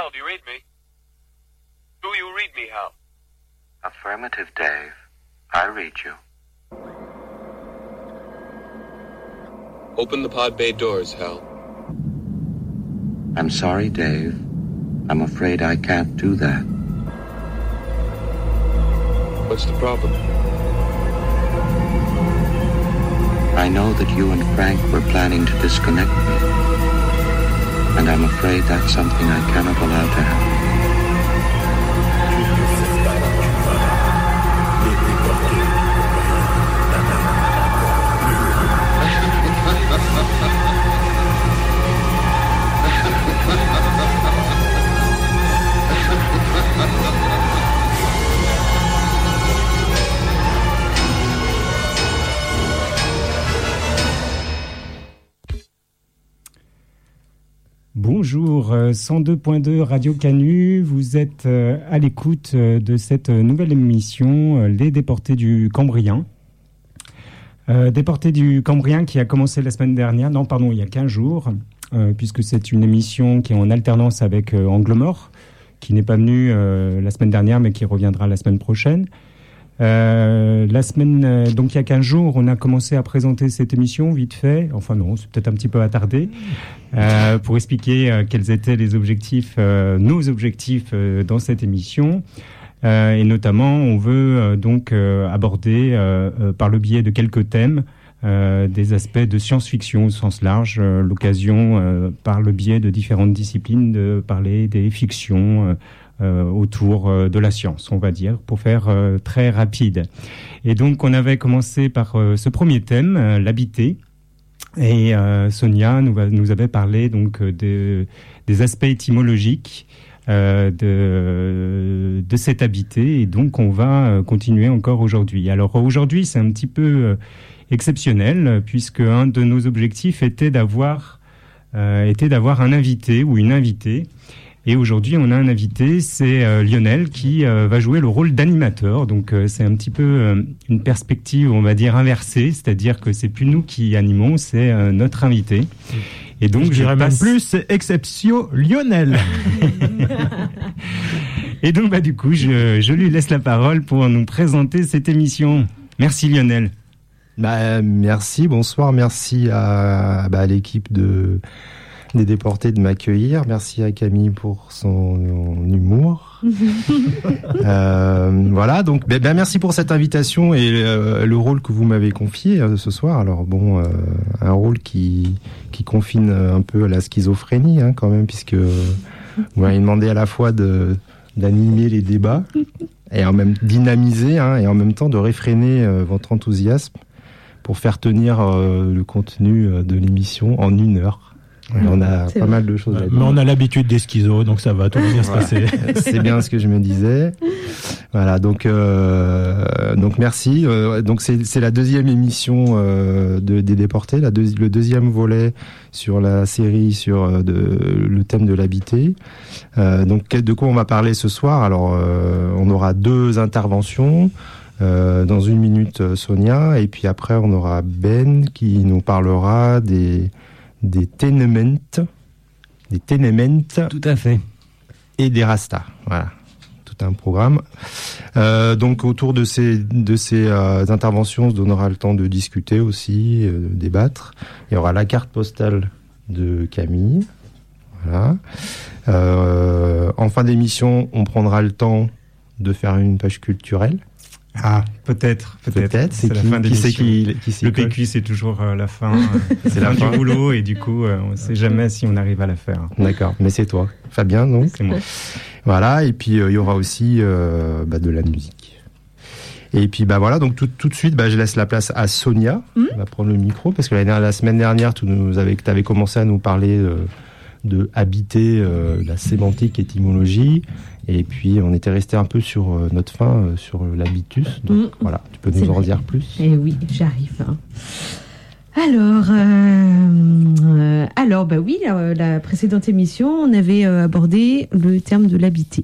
do you read me? Do you read me, Hal? Affirmative, Dave. I read you. Open the pod bay doors, Hal. I'm sorry, Dave. I'm afraid I can't do that. What's the problem? I know that you and Frank were planning to disconnect me. And I'm afraid that's something I cannot allow to happen. Bonjour, 102.2 Radio Canu, vous êtes à l'écoute de cette nouvelle émission, Les Déportés du Cambrien. Déportés du Cambrien qui a commencé la semaine dernière, il y a 15 jours, puisque c'est une émission qui est en alternance avec Angle Mort, qui n'est pas venu la semaine dernière, mais qui reviendra la semaine prochaine. La semaine, donc il y a 15 jours, on a commencé à présenter cette émission vite fait. Enfin non, c'est peut-être un petit peu attardé pour expliquer quels étaient les objectifs, nos objectifs dans cette émission. Et notamment, on veut donc aborder par le biais de quelques thèmes des aspects de science-fiction au sens large, l'occasion par le biais de différentes disciplines de parler des fictions autour de la science, on va dire, pour faire très rapide. Et donc, on avait commencé par ce premier thème, l'habité. Et Sonia nous avait parlé donc des aspects étymologiques de cet habité. Et donc, on va continuer encore aujourd'hui. Alors, aujourd'hui, c'est un petit peu exceptionnel, puisque un de nos objectifs était d'avoir un invité ou une invitée. Et aujourd'hui, on a un invité, c'est Lionel, qui va jouer le rôle d'animateur. Donc, c'est un petit peu une perspective, on va dire, inversée. C'est-à-dire que c'est plus nous qui animons, c'est notre invité. Et donc, je dirais même plus, c'est Exceptio Lionel. Et donc, du coup, je lui laisse la parole pour nous présenter cette émission. Merci Lionel. Merci, bonsoir. Merci à l'équipe des Déportés de m'accueillir. Merci à Camille pour son humour. Voilà, donc merci pour cette invitation et le rôle que vous m'avez confié ce soir. Alors un rôle qui confine un peu à la schizophrénie quand même, puisque vous m'avez demandé à la fois d'animer les débats et en même dynamiser et en même temps de réfréner votre enthousiasme pour faire tenir le contenu de l'émission en 1 heure. On a pas mal de choses à dire. Mais on a l'habitude des schizos, donc ça va, tout va bien se passer. C'est bien ce que je me disais. Voilà, donc merci. Donc c'est la deuxième émission des Déportés, le deuxième volet sur la série sur le thème de l'habité. Donc de quoi on va parler ce soir? Alors on aura 2 interventions. Dans 1 minute, Sonia, et puis après on aura Ben qui nous parlera des tenements. Tout à fait. Et des rastas. Voilà. Tout un programme. Donc, autour de ces interventions, on se donnera le temps de discuter aussi, de débattre. Il y aura la carte postale de Camille. Voilà. En fin d'émission, on prendra le temps de faire une page culturelle. Ah, peut-être. C'est la fin de l'émission. Le colle. PQ, c'est toujours la fin. C'est la fin du boulot et du coup, on ne sait jamais si on arrive à la faire. D'accord, mais c'est toi. Fabien, donc. C'est moi. Voilà, et puis il y aura aussi de la musique. Et puis voilà, donc tout de suite, je laisse la place à Sonia. On va prendre le micro, parce que la semaine dernière, tu avais commencé à nous parler de habiter, la sémantique, étymologie. Et puis, on était resté un peu sur notre fin, sur l'habitus. Donc, voilà, tu peux nous en dire plus? Eh oui, j'arrive. Alors, oui, la précédente émission, on avait abordé le terme de l'habiter.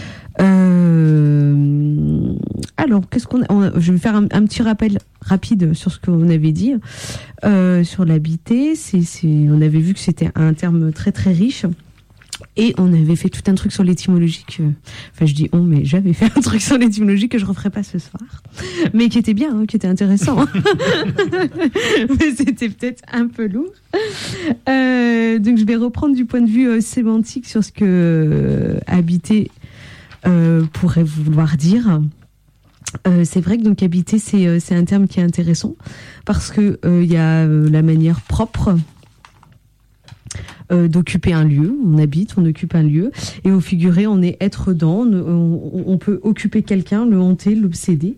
Alors, je vais faire un petit rappel rapide sur ce qu'on avait dit sur l'habiter. On avait vu que c'était un terme très très riche. Et on avait fait tout un truc sur l'étymologie enfin je dis on, mais j'avais fait un truc sur l'étymologie que je referai pas ce soir, mais qui était bien, qui était intéressant. Mais c'était peut-être un peu lourd. Donc je vais reprendre du point de vue sémantique sur ce que habiter pourrait vouloir dire. C'est vrai que donc habiter c'est un terme qui est intéressant parce que il y a la manière propre d'occuper un lieu, on habite, on occupe un lieu, et au figuré, on est être dans, on peut occuper quelqu'un, le hanter, l'obséder.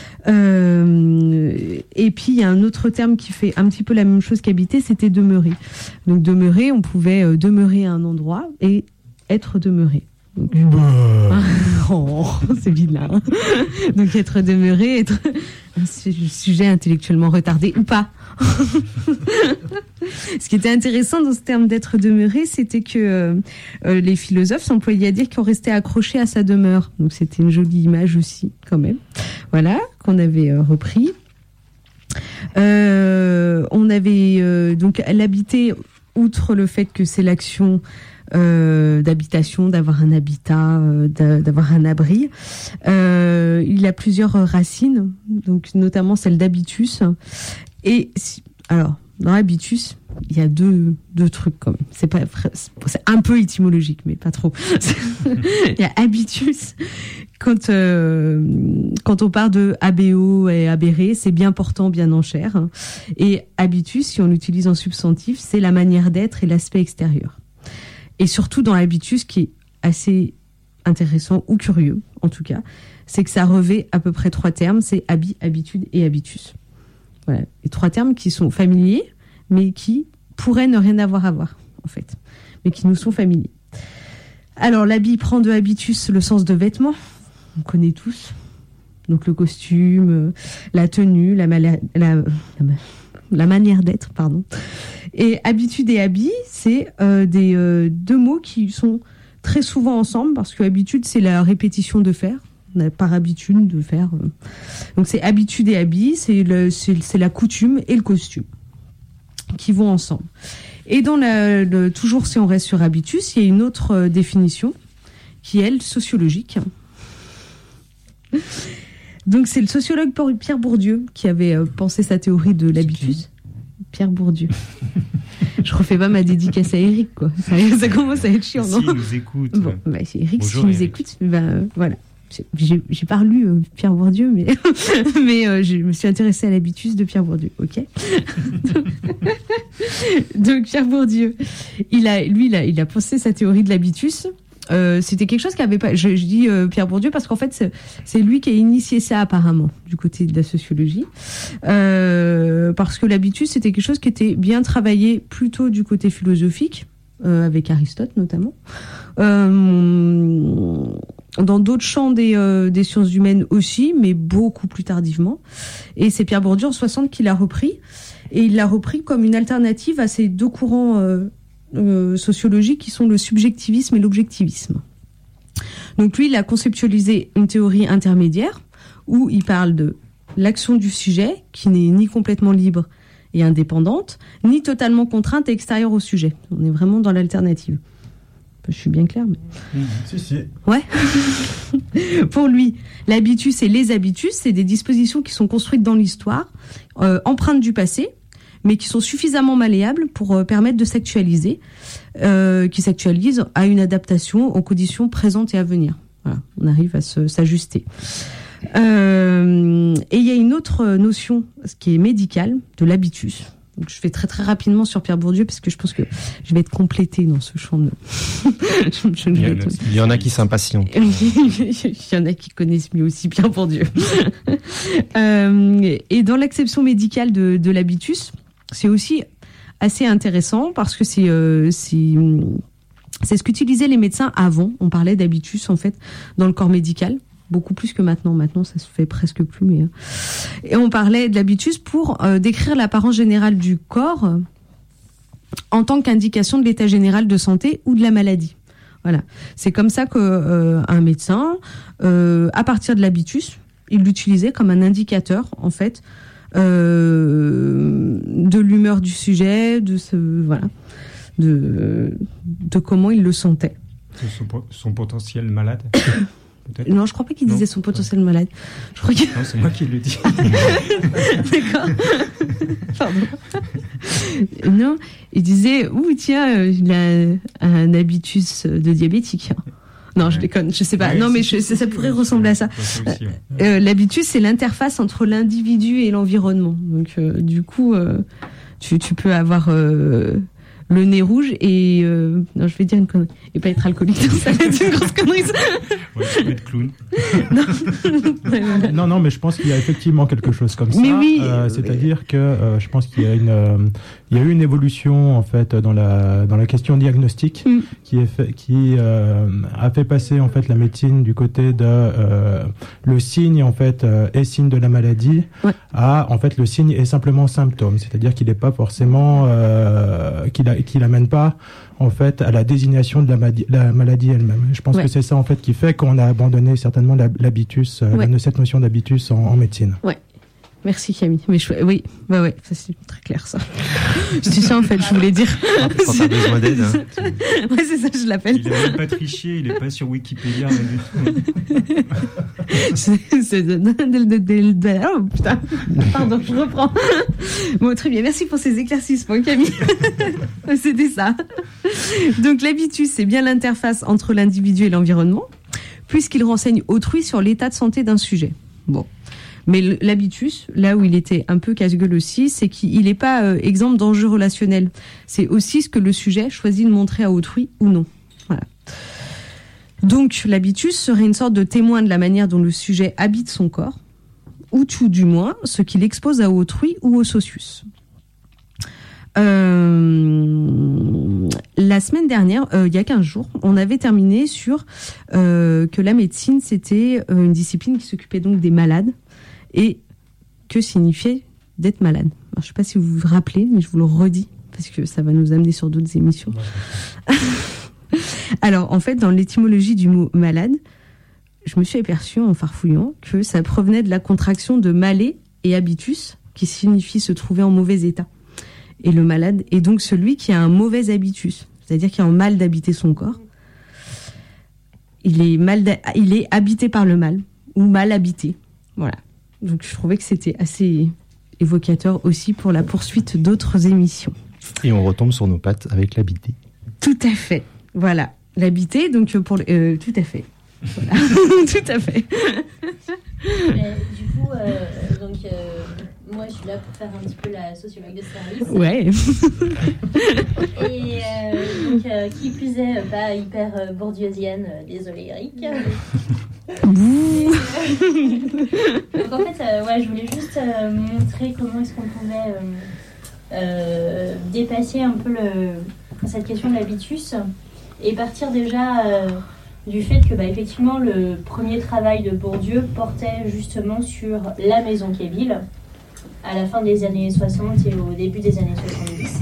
Et puis il y a un autre terme qui fait un petit peu la même chose qu'habiter, c'était demeurer. Donc demeurer, on pouvait demeurer à un endroit et être demeuré. Donc, oh, c'est vilain. Donc être demeuré, être un sujet intellectuellement retardé ou pas. Ce qui était intéressant dans ce terme d'être demeuré, c'était que les philosophes s'employaient à dire qu'on restait accroché à sa demeure. Donc c'était une jolie image aussi, quand même. Voilà, qu'on avait repris. On avait donc l'habiter, outre le fait que c'est l'action d'habitation, d'avoir un habitat, d'avoir un abri. Il a plusieurs racines, donc notamment celle d'habitus. Et alors, dans habitus, il y a deux trucs quand même. C'est un peu étymologique, mais pas trop. Il y a habitus. Quand on parle de habeo et habere, c'est bien portant, bien en chair. Et habitus, si on l'utilise en substantif, c'est la manière d'être et l'aspect extérieur. Et surtout dans l'habitus, qui est assez intéressant ou curieux, en tout cas, c'est que ça revêt à peu près 3 termes, c'est habitude et habitus. Voilà. Et 3 termes qui sont familiers, mais qui pourraient ne rien avoir à voir, en fait, mais qui nous sont familiers. Alors, l'habit prend de habitus le sens de vêtements, on connaît tous. Donc, le costume, la tenue, la manière d'être, pardon. Et habitude et habit, c'est des 2 mots qui sont très souvent ensemble, parce que habitude, c'est la répétition de faire. On a par habitude de faire. Donc c'est habitude et habit, c'est la coutume et le costume qui vont ensemble. Et dans toujours si on reste sur habitus, il y a une autre définition qui est, elle, sociologique. Donc c'est le sociologue Pierre Bourdieu qui avait pensé sa théorie de l'habitus. Pierre Bourdieu. Je refais pas ma dédicace à Eric, quoi. Ça commence à être chiant, non ? S'il nous écoute. Bon, bah, c'est Eric, Bonjour, s'il nous Eric. écoute, voilà. J'ai pas lu Pierre Bourdieu, mais je me suis intéressée à l'habitus de Pierre Bourdieu, ok. Donc Pierre Bourdieu, il a pensé sa théorie de l'habitus. C'était quelque chose qui avait pas. Je dis Pierre Bourdieu parce qu'en fait c'est lui qui a initié ça apparemment du côté de la sociologie, parce que l'habitus c'était quelque chose qui était bien travaillé plutôt du côté philosophique, avec Aristote notamment. Dans d'autres champs des sciences humaines aussi, mais beaucoup plus tardivement. Et c'est Pierre Bourdieu en 60 qui l'a repris. Et il l'a repris comme une alternative à ces 2 courants sociologiques qui sont le subjectivisme et l'objectivisme. Donc lui, il a conceptualisé une théorie intermédiaire où il parle de l'action du sujet qui n'est ni complètement libre et indépendante, ni totalement contrainte et extérieure au sujet. On est vraiment dans l'alternative. Je suis bien claire, mais... Si. Ouais. Pour lui, l'habitus et les habitus, c'est des dispositions qui sont construites dans l'histoire, empreintes du passé, mais qui sont suffisamment malléables pour permettre de s'actualiser, qui s'actualisent à une adaptation aux conditions présentes et à venir. Voilà, on arrive à s'ajuster. Et il y a une autre notion, ce qui est médicale, de l'habitus. Donc, je fais très très rapidement sur Pierre Bourdieu parce que je pense que je vais être complétée dans ce champ de... Il y en a qui s'impatientent. Il y en a qui connaissent mieux aussi Pierre Bourdieu. Et dans l'acception médicale de l'habitus, c'est aussi assez intéressant parce que c'est ce qu'utilisaient les médecins avant. On parlait d'habitus en fait dans le corps médical. Beaucoup plus que maintenant. Maintenant, ça se fait presque plus. Mais et on parlait de l'habitus pour décrire l'apparence générale du corps en tant qu'indication de l'état général de santé ou de la maladie. Voilà. C'est comme ça que un médecin, à partir de l'habitus, il l'utilisait comme un indicateur, en fait, de l'humeur du sujet, voilà. de comment il le sentait. Son potentiel malade. Peut-être. Non, je crois pas qu'il disait son potentiel malade. Je crois que... Non, c'est moi qui le dis. D'accord. Pardon. Non, il disait, tiens, il a un habitus de diabétique. Non, je déconne, je sais pas. Ouais, non, mais ça pourrait ressembler à ça. L'habitus, c'est l'interface entre l'individu et l'environnement. Donc, du coup, tu peux avoir le nez rouge et non, je vais dire une connerie, et pas être alcoolique. Ça va être une grosse connerie. Ouais, tu peux être clown. Non, mais je pense qu'il y a effectivement quelque chose comme mais ça. Oui, c'est-à-dire que je pense qu'il y a eu une évolution en fait dans la question diagnostique qui a fait passer en fait la médecine du côté de le signe en fait est signe de la maladie à en fait le signe est simplement symptôme, c'est-à-dire qu'il n'est pas forcément qu'il amène pas en fait à la désignation de la maladie elle-même. Je pense que c'est ça en fait qui fait qu'on a abandonné certainement l'habitus, cette notion d'habitus en médecine. Ouais. Merci Camille. Mais oui, ça c'est très clair ça. C'est ça en fait, je voulais dire. Quand t'as besoin d'aide. Ouais, c'est ça, je l'appelle. Il n'a même pas triché, il n'est pas sur Wikipédia. Oh putain. Pardon, je reprends. Bon, très bien. Merci pour ces éclaircissements, Camille. C'était ça. Donc l'habitus, c'est bien l'interface entre l'individu et l'environnement, puisqu'il renseigne autrui sur l'état de santé d'un sujet. Bon. Mais l'habitus, là où il était un peu casse-gueule aussi, c'est qu'il n'est pas exempt d'enjeux relationnels. C'est aussi ce que le sujet choisit de montrer à autrui ou non. Voilà. Donc l'habitus serait une sorte de témoin de la manière dont le sujet habite son corps, ou tout du moins ce qu'il expose à autrui ou au socius. La semaine dernière, il y a 15 jours, on avait terminé sur que la médecine, c'était une discipline qui s'occupait donc des malades. Et que signifiait d'être malade? Alors, je ne sais pas si vous vous rappelez, mais je vous le redis, parce que ça va nous amener sur d'autres émissions. Alors, en fait, dans l'étymologie du mot malade, je me suis aperçue en farfouillant que ça provenait de la contraction de malé et habitus, qui signifie se trouver en mauvais état. Et le malade est donc celui qui a un mauvais habitus, c'est-à-dire qui a un mal d'habiter son corps. Il est habité par le mal, ou mal habité. Voilà. Donc je trouvais que c'était assez évocateur aussi pour la poursuite d'autres émissions. Et on retombe sur nos pattes avec l'habité. Tout à fait. Voilà. L'habité, donc pour tout à fait. Voilà. Tout à fait. Du coup, moi je suis là pour faire un petit peu la sociologue de service. Ouais. Et donc, qui plus est, pas hyper bourdieusienne, désolée Eric. Donc en fait, je voulais juste montrer comment est-ce qu'on pouvait dépasser un peu cette question de l'habitus et partir déjà du fait que effectivement le premier travail de Bourdieu portait justement sur la maison Kabyle à la fin des années 60 et au début des années 70.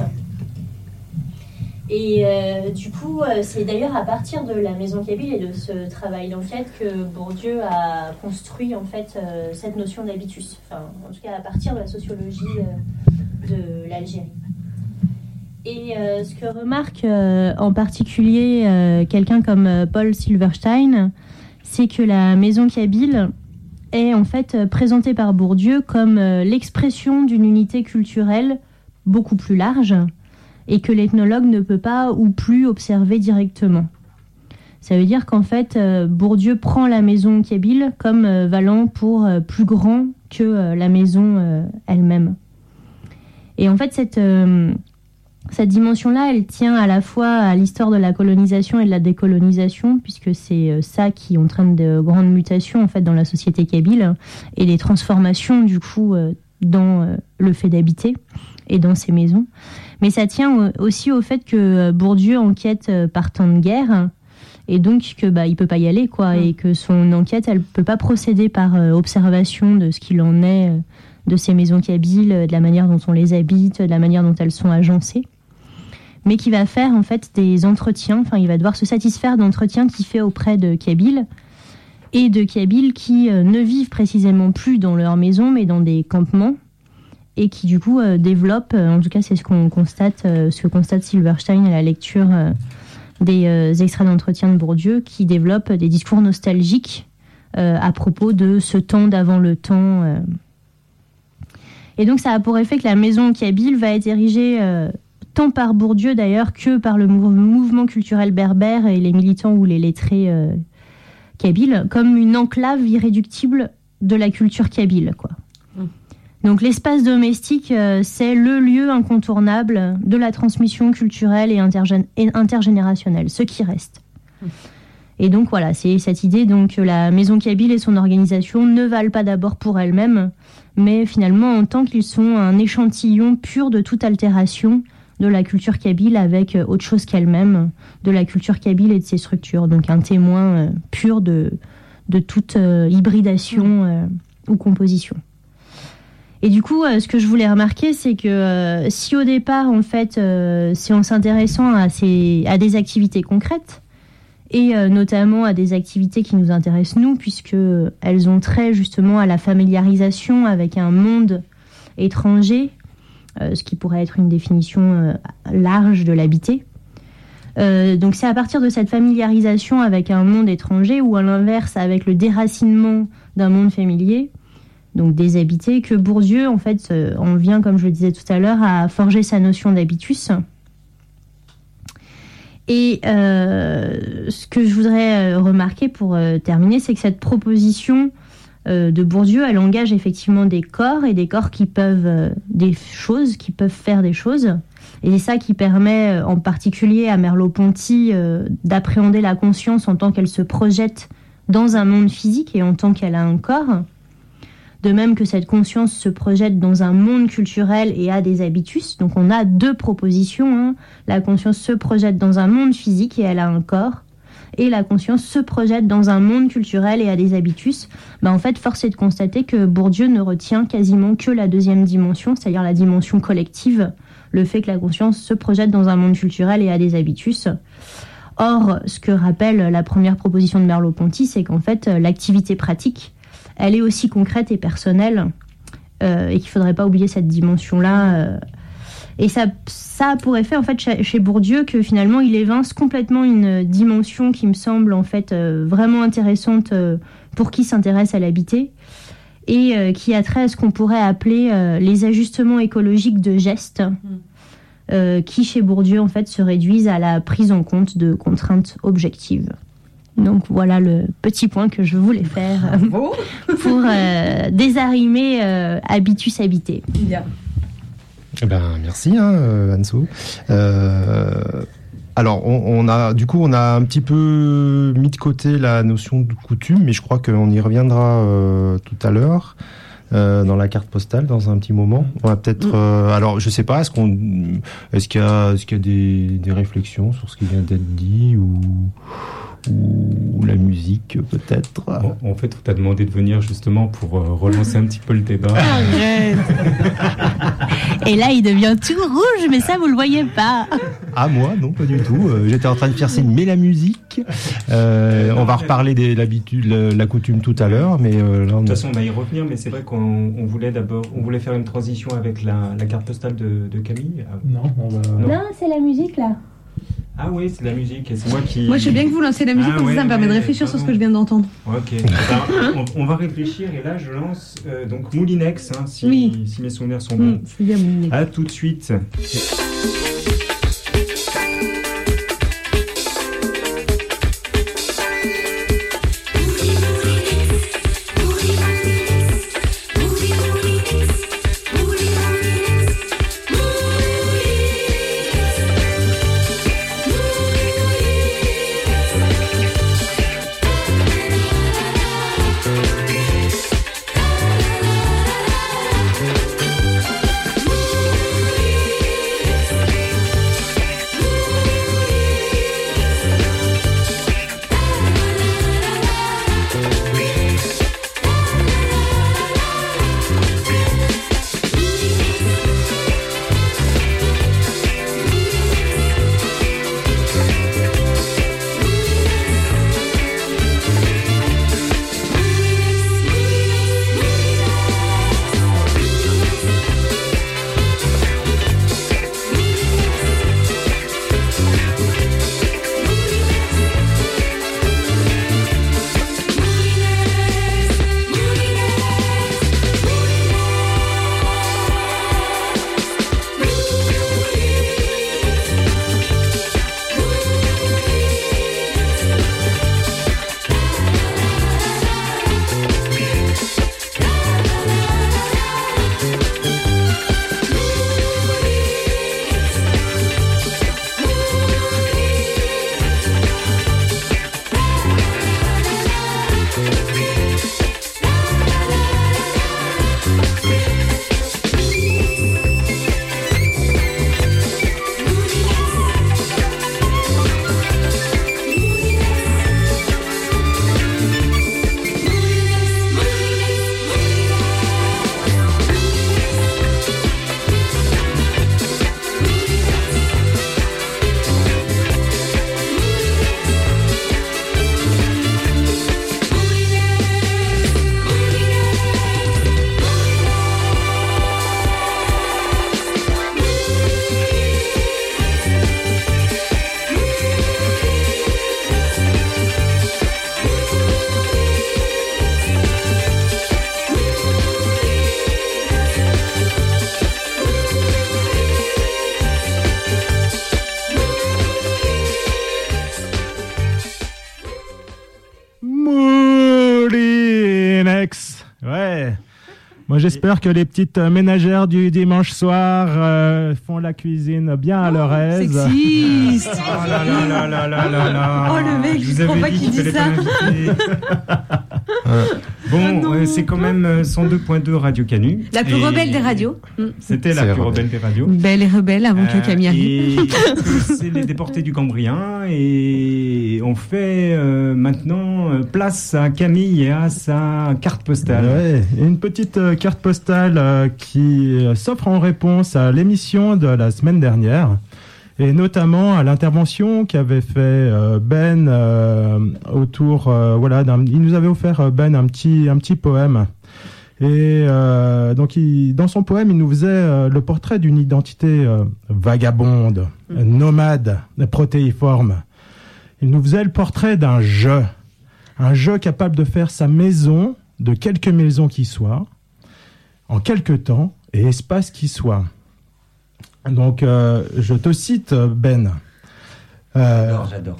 Et du coup, c'est d'ailleurs à partir de la maison Kabyle et de ce travail d'enquête que Bourdieu a construit en fait cette notion d'habitus. Enfin, en tout cas, à partir de la sociologie de l'Algérie. Et ce que remarque en particulier quelqu'un comme Paul Silverstein, c'est que la maison Kabyle est en fait présentée par Bourdieu comme l'expression d'une unité culturelle beaucoup plus large, et que l'ethnologue ne peut pas ou plus observer directement. Ça veut dire qu'en fait, Bourdieu prend la maison Kabyle comme valant pour plus grand que la maison elle-même. Et en fait, cette dimension-là, elle tient à la fois à l'histoire de la colonisation et de la décolonisation, puisque c'est ça qui entraîne de grandes mutations en fait dans la société kabyle et les transformations du coup dans le fait d'habiter et dans ces maisons. Mais ça tient aussi au fait que Bourdieu enquête par temps de guerre et donc que il peut pas y aller et que son enquête elle peut pas procéder par observation de ce qu'il en est de ces maisons kabyles, de la manière dont on les habite, de la manière dont elles sont agencées, mais qui va faire en fait des entretiens. Enfin, il va devoir se satisfaire d'entretiens qu'il fait auprès de Kabyles et de Kabyles qui ne vivent précisément plus dans leur maison, mais dans des campements et qui du coup développe, en tout cas c'est ce que constate Silverstein à la lecture des extraits d'entretien de Bourdieu, qui développe des discours nostalgiques à propos de ce temps d'avant le temps. Et donc ça a pour effet que la maison kabyle va être érigée tant par Bourdieu d'ailleurs que par le mouvement culturel berbère et les militants ou les lettrés kabyles, comme une enclave irréductible de la culture kabyle, quoi. Donc l'espace domestique, c'est le lieu incontournable de la transmission culturelle et intergénérationnelle, ce qui reste. Et donc voilà, c'est cette idée donc, que la maison kabyle et son organisation ne valent pas d'abord pour elles-mêmes, mais finalement en tant qu'ils sont un échantillon pur de toute altération de la culture kabyle avec autre chose qu'elle-même, de la culture kabyle et de ses structures. Donc un témoin pur de toute hybridation ou composition. Et du coup, ce que je voulais remarquer, c'est que si au départ, en fait, c'est en s'intéressant à des activités concrètes, et notamment à des activités qui nous intéressent nous, puisqu'elles ont trait justement à la familiarisation avec un monde étranger, ce qui pourrait être une définition large de l'habité. Donc c'est à partir de cette familiarisation avec un monde étranger, ou à l'inverse avec le déracinement d'un monde familier, donc déshabité, que Bourdieu en fait en vient, comme je le disais tout à l'heure, à forger sa notion d'habitus. Et ce que je voudrais remarquer pour terminer, c'est que cette proposition de Bourdieu, elle engage effectivement des corps, et des corps qui peuvent qui peuvent faire des choses. Et c'est ça qui permet en particulier à Merleau-Ponty d'appréhender la conscience en tant qu'elle se projette dans un monde physique et en tant qu'elle a un corps. De même que cette conscience se projette dans un monde culturel et a des habitus. Donc on a deux propositions. La conscience se projette dans un monde physique et elle a un corps. Et la conscience se projette dans un monde culturel et a des habitus. En fait, force est de constater que Bourdieu ne retient quasiment que la deuxième dimension, c'est-à-dire la dimension collective, le fait que la conscience se projette dans un monde culturel et a des habitus. Or, ce que rappelle la première proposition de Merleau-Ponty, c'est qu'en fait, l'activité pratique, elle est aussi concrète et personnelle, et qu'il ne faudrait pas oublier cette dimension-là. Et ça a pour effet, en fait, chez Bourdieu, que finalement, il évince complètement une dimension qui me semble, en fait, vraiment intéressante pour qui s'intéresse à l'habité, et qui a trait à ce qu'on pourrait appeler les ajustements écologiques de gestes, qui, chez Bourdieu, en fait, se réduisent à la prise en compte de contraintes objectives. Donc voilà le petit point que je voulais faire pour désarimer habitus habité. Bien. Merci Anso. Alors on a un petit peu mis de côté la notion de coutume, mais je crois qu'on y reviendra tout à l'heure. Dans la carte postale dans un petit moment. On va peut-être. Alors, je sais pas. Est-ce qu'il y a des réflexions sur ce qui vient d'être dit ou la musique peut-être. En fait, on t'a demandé de venir justement pour relancer un petit peu le débat. Arrête. Et là, il devient tout rouge, mais ça, vous le voyez pas. Ah, moi, non, pas du tout. J'étais en train de faire signe, mais la musique. On va reparler de l'habitude, la coutume tout à l'heure, mais là, de toute façon, on va y revenir, mais c'est vrai qu'on voulait faire une transition avec la carte postale de Camille. Non, c'est la musique là. Ah oui, c'est la musique, et c'est moi qui... Moi, je veux bien que vous lancez la musique, ça me permet de réfléchir sur ce que je viens d'entendre. Ok, on va réfléchir, et là, je lance donc Moulinex, si mes souvenirs sont bons. C'est bien Moulinex. À tout de suite. Moi, j'espère que les petites ménagères du dimanche soir font la cuisine bien à leur aise. Sexiste. Oh là là là là là là là. Oh, le mec, je comprends pas qu'il dit ça. Bon, c'est quand même 102.2 Radio Canu. La plus rebelle des radios. C'était la plus rebelle des radios. Belle et rebelle avant que Camille arrive. C'est les déportés du Cambrien et on fait maintenant place à Camille et à sa carte postale. Ouais, une petite carte postale qui s'offre en réponse à l'émission de la semaine dernière et notamment à l'intervention qu'avait fait Ben autour il nous avait offert Ben un petit poème. Et donc dans son poème, il nous faisait le portrait d'une identité vagabonde, nomade, protéiforme. Il nous faisait le portrait d'un jeu capable de faire sa maison, de quelque maison qui soit, en quelque temps et espace qui soit. Donc je te cite, Ben. J'adore.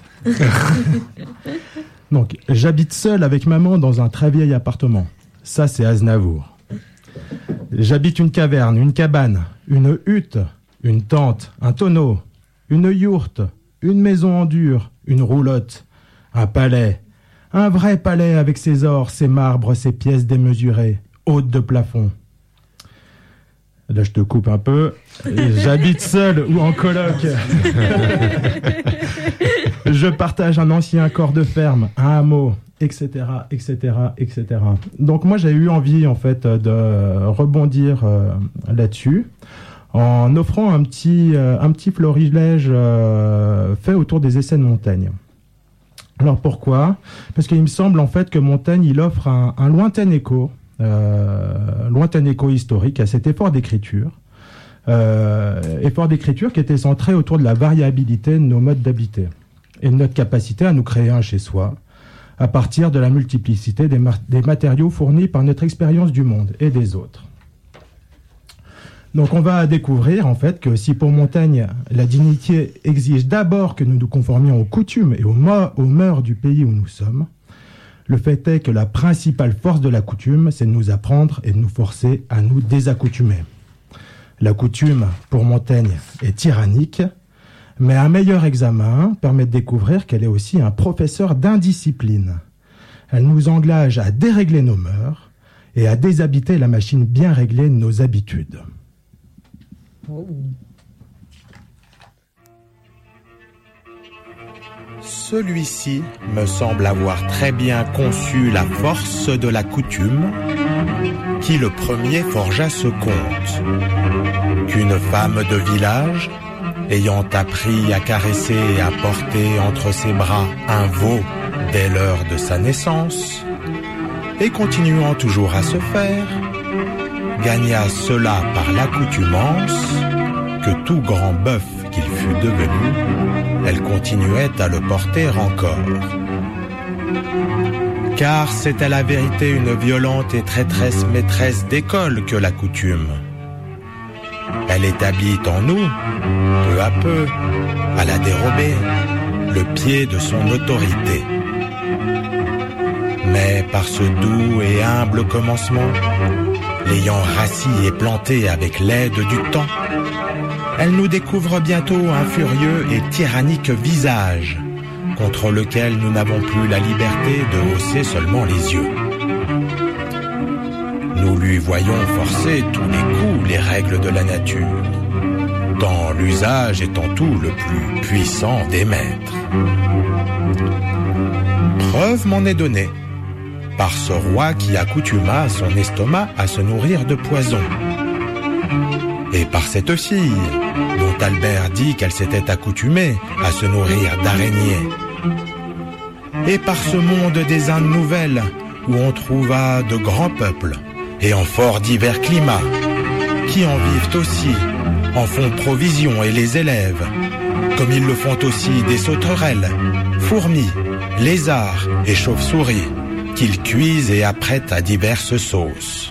Donc, j'habite seul avec maman dans un très vieil appartement. Ça, c'est Aznavour. J'habite une caverne, une cabane, une hutte, une tente, un tonneau, une yourte, une maison en dur, une roulotte, un palais, un vrai palais avec ses ors, ses marbres, ses pièces démesurées, hautes de plafond. Là, je te coupe un peu. J'habite seul ou en coloc. Je partage un ancien corps de ferme, un hameau, etc., etc., etc. Donc moi, j'ai eu envie, en fait, de rebondir là-dessus en offrant un petit florilège fait autour des essais de Montaigne. Alors pourquoi ? Parce qu'il me semble, en fait, que Montaigne, il offre un lointain écho historique à cet effort d'écriture qui était centré autour de la variabilité de nos modes d'habiter et de notre capacité à nous créer un chez-soi à partir de la multiplicité des matériaux fournis par notre expérience du monde et des autres. Donc on va découvrir en fait que si pour Montaigne la dignité exige d'abord que nous nous conformions aux coutumes et aux mœurs du pays où nous sommes, le fait est que la principale force de la coutume, c'est de nous apprendre et de nous forcer à nous désaccoutumer. La coutume, pour Montaigne, est tyrannique, mais un meilleur examen permet de découvrir qu'elle est aussi un professeur d'indiscipline. Elle nous engage à dérégler nos mœurs et à déshabiter la machine bien réglée de nos habitudes. Oh. Celui-ci me semble avoir très bien conçu la force de la coutume, qui le premier forgea ce conte, qu'une femme de village, ayant appris à caresser et à porter entre ses bras un veau dès l'heure de sa naissance, et continuant toujours à se faire, gagna cela par l'accoutumance, que tout grand bœuf qu'il fût devenu, elle continuait à le porter encore. Car c'est à la vérité une violente et traîtresse maîtresse d'école que la coutume. Elle établit en nous, peu à peu, à la dérobée, le pied de son autorité. Mais par ce doux et humble commencement, l'ayant rassis et planté avec l'aide du temps, elle nous découvre bientôt un furieux et tyrannique visage, contre lequel nous n'avons plus la liberté de hausser seulement les yeux. Nous lui voyons forcer tous les coups, les règles de la nature, dans l'usage étant tout le plus puissant des maîtres. Preuve m'en est donnée par ce roi qui accoutuma son estomac à se nourrir de poison, et par cette fille dont Albert dit qu'elle s'était accoutumée à se nourrir d'araignées, et par ce monde des Indes nouvelles où on trouva de grands peuples et en fort divers climats, qui en vivent aussi, en font provision et les élèvent, comme ils le font aussi des sauterelles, fourmis, lézards et chauves-souris, qu'ils cuisent et apprêtent à diverses sauces.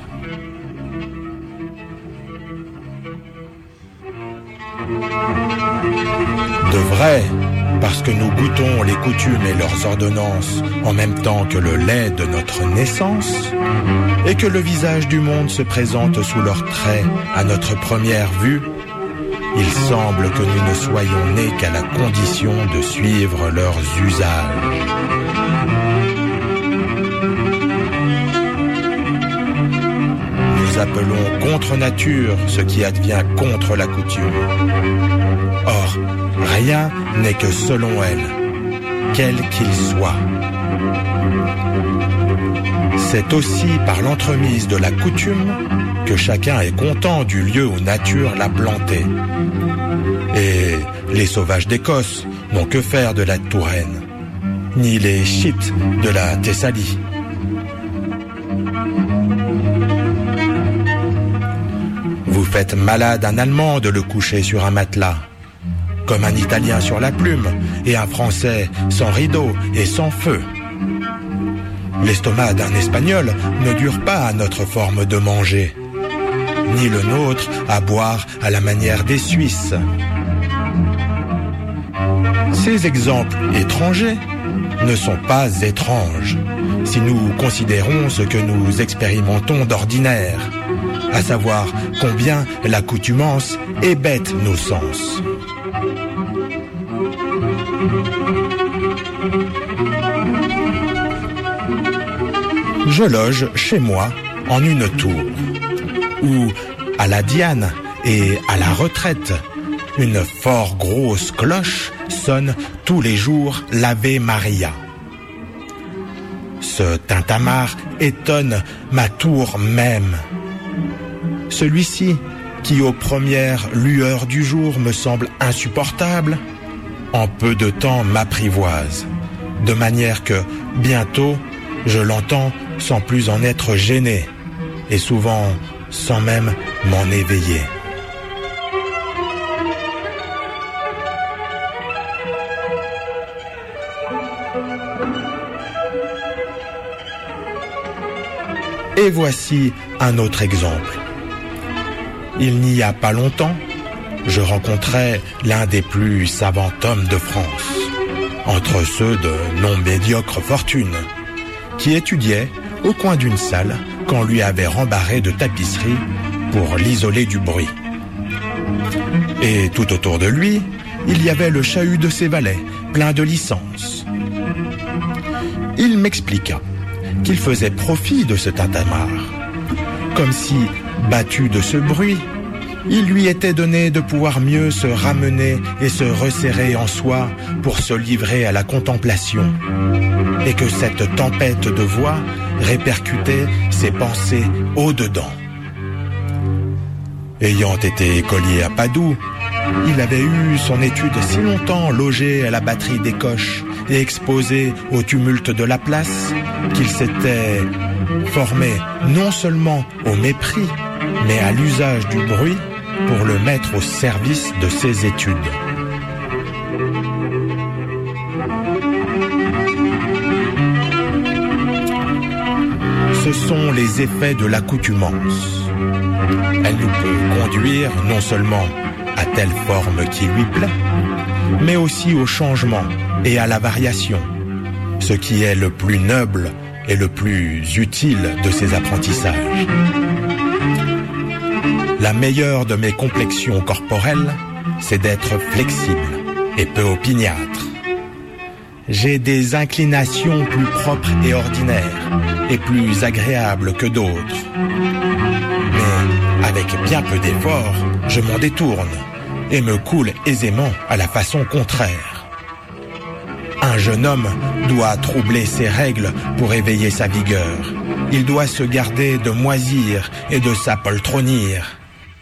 De vrai, par parce que nous goûtons les coutumes et leurs ordonnances en même temps que le lait de notre naissance, et que le visage du monde se présente sous leurs traits à notre première vue, il semble que nous ne soyons nés qu'à la condition de suivre leurs usages. Nous appelons contre nature ce qui advient contre la coutume. Or, rien n'est que selon elle, quel qu'il soit. C'est aussi par l'entremise de la coutume que chacun est content du lieu où nature l'a planté. Et les sauvages d'Écosse n'ont que faire de la Touraine, ni les Scythes de la Thessalie. Vous faites malade un Allemand de le coucher sur un matelas, comme un Italien sur la plume, et un Français sans rideau et sans feu. L'estomac d'un Espagnol ne dure pas à notre forme de manger, ni le nôtre à boire à la manière des Suisses. Ces exemples étrangers ne sont pas étranges si nous considérons ce que nous expérimentons d'ordinaire, à savoir combien l'accoutumance hébète nos sens. Je loge chez moi en une tour, où, à la Diane et à la retraite, une fort grosse cloche sonne tous les jours l'Ave Maria. Ce tintamarre étonne ma tour même. Celui-ci, qui aux premières lueurs du jour me semble insupportable, en peu de temps m'apprivoise, de manière que, bientôt, je l'entends sans plus en être gêné, et souvent sans même m'en éveiller. Et voici un autre exemple. Il n'y a pas longtemps, je rencontrais l'un des plus savants hommes de France, entre ceux de non médiocre fortune, qui étudiait au coin d'une salle qu'on lui avait rembarrée de tapisserie pour l'isoler du bruit. Et tout autour de lui, il y avait le chahut de ses valets, plein de licences. Il m'expliqua qu'il faisait profit de ce tintamarre, comme si, battu de ce bruit, il lui était donné de pouvoir mieux se ramener et se resserrer en soi pour se livrer à la contemplation, et que cette tempête de voix répercutait ses pensées au-dedans. Ayant été écolier à Padoue, il avait eu son étude si longtemps logé à la batterie des coches et exposé au tumulte de la place qu'il s'était formé non seulement au mépris, mais à l'usage du bruit pour le mettre au service de ses études. Ce sont les effets de l'accoutumance. Elle nous peut conduire non seulement à telle forme qui lui plaît, mais aussi au changement et à la variation, ce qui est le plus noble et le plus utile de ces apprentissages. La meilleure de mes complexions corporelles, c'est d'être flexible et peu opiniâtre. J'ai des inclinations plus propres et ordinaires, et plus agréables que d'autres. Mais avec bien peu d'efforts, je m'en détourne, et me coule aisément à la façon contraire. Un jeune homme doit troubler ses règles pour éveiller sa vigueur. Il doit se garder de moisir et de s'apoltronir.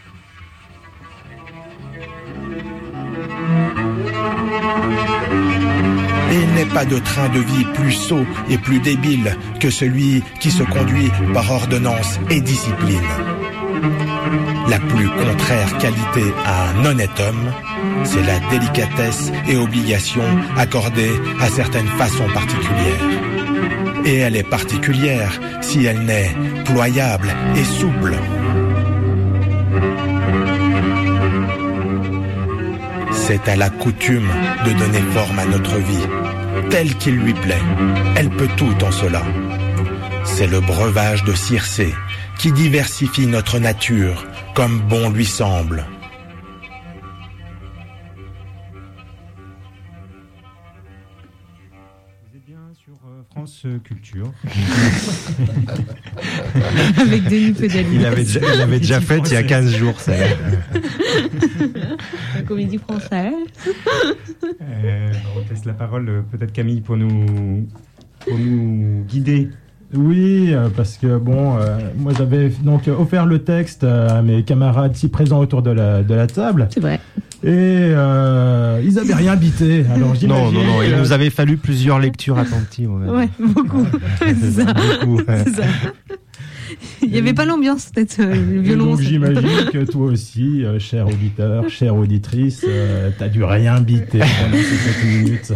Il n'est pas de train de vie plus sot et plus débile que celui qui se conduit par ordonnance et discipline. La plus contraire qualité à un honnête homme, c'est la délicatesse et obligation accordée à certaines façons particulières. Et elle est particulière si elle n'est ployable et souple. C'est à la coutume de donner forme à notre vie, telle qu'il lui plaît. Elle peut tout en cela. C'est le breuvage de Circé qui diversifie notre nature comme bon lui semble. Vous êtes bien sur France Culture. Avec Denis Podalides. Il avait déjà fait il y a 15 jours, ça. La comédie française. On laisse la parole peut-être Camille pour nous guider. Oui, parce que moi j'avais donc offert le texte à mes camarades si présents autour de la table. C'est vrai. Et ils avaient rien bité. Alors j'imagine. Non, il nous avait fallu plusieurs lectures attentives. Ouais, beaucoup. C'est ça. Beaucoup, ouais. C'est ça. Il n'y avait pas l'ambiance, peut-être, le violon. Donc j'imagine que toi aussi, cher auditeur, chère auditrice, t'as dû rien biter pendant ces 7 minutes.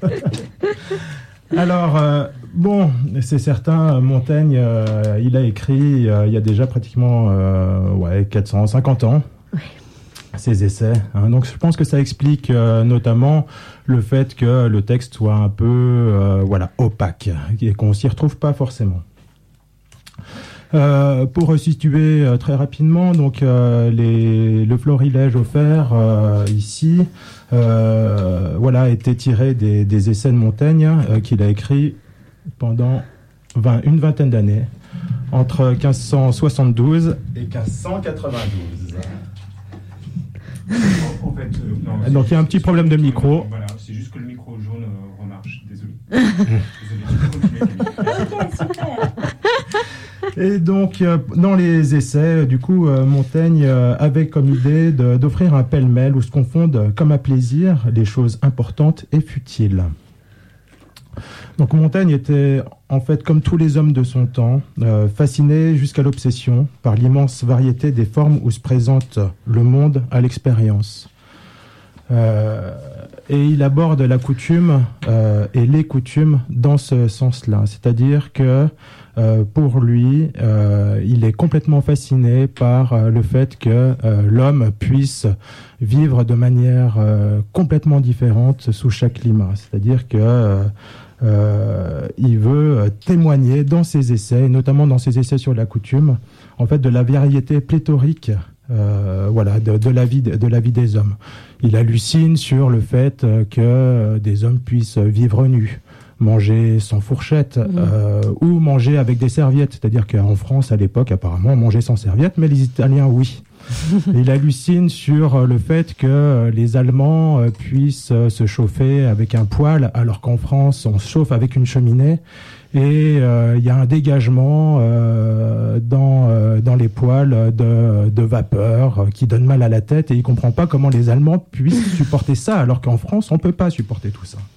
Alors, c'est certain, Montaigne, il a écrit il y a déjà pratiquement 450 ans. Ouais. Ses essais. Donc je pense que ça explique notamment le fait que le texte soit un peu opaque et qu'on s'y retrouve pas forcément. Pour resituer très rapidement, donc le florilège offert ici, a été tiré des essais de Montaigne qu'il a écrits pendant une vingtaine d'années, entre 1572 et 1592. En fait, donc il y a un petit problème de micro. Voilà, c'est juste que le micro jaune remarche. Désolé. Ok, super. Et donc, dans les essais, du coup, Montaigne avait comme idée d'offrir un pêle-mêle où se confondent, comme à plaisir, les choses importantes et futiles. Donc Montaigne était, en fait, comme tous les hommes de son temps, fasciné jusqu'à l'obsession par l'immense variété des formes où se présente le monde à l'expérience. Et il aborde la coutume et les coutumes dans ce sens-là. C'est-à-dire que pour lui, il est complètement fasciné par le fait que l'homme puisse vivre de manière complètement différente sous chaque climat. C'est-à-dire que il veut témoigner dans ses essais, notamment dans ses essais sur la coutume, en fait, de la variété pléthorique de la vie des hommes. Il hallucine sur le fait que des hommes puissent vivre nus, manger sans fourchette ou manger avec des serviettes. C'est-à-dire qu'en France, à l'époque, apparemment, on mangeait sans serviette, mais les Italiens, oui. Il hallucine sur le fait que les Allemands puissent se chauffer avec un poêle, alors qu'en France, on se chauffe avec une cheminée. Et il y a un dégagement dans les poêles de vapeur qui donne mal à la tête, et il comprend pas comment les Allemands puissent supporter ça, alors qu'en France, on peut pas supporter tout ça.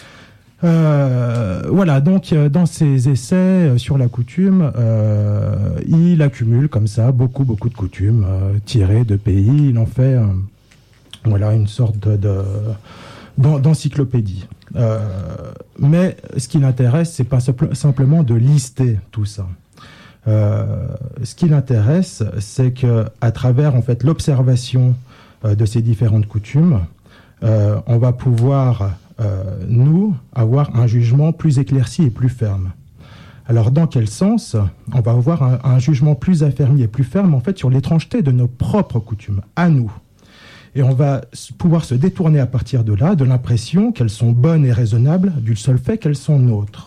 Donc dans ses essais sur la coutume, il accumule comme ça beaucoup de coutumes tirées de pays. Il en fait une sorte d'encyclopédie. Mais ce qui l'intéresse, c'est pas simplement de lister tout ça. Ce qui l'intéresse, c'est que à travers en fait l'observation de ces différentes coutumes, on va pouvoir nous avoir un jugement plus éclairci et plus ferme. Alors dans quel sens? On va avoir un jugement plus affermi et plus ferme en fait sur l'étrangeté de nos propres coutumes, à nous. Et on va pouvoir se détourner à partir de là de l'impression qu'elles sont bonnes et raisonnables du seul fait qu'elles sont nôtres.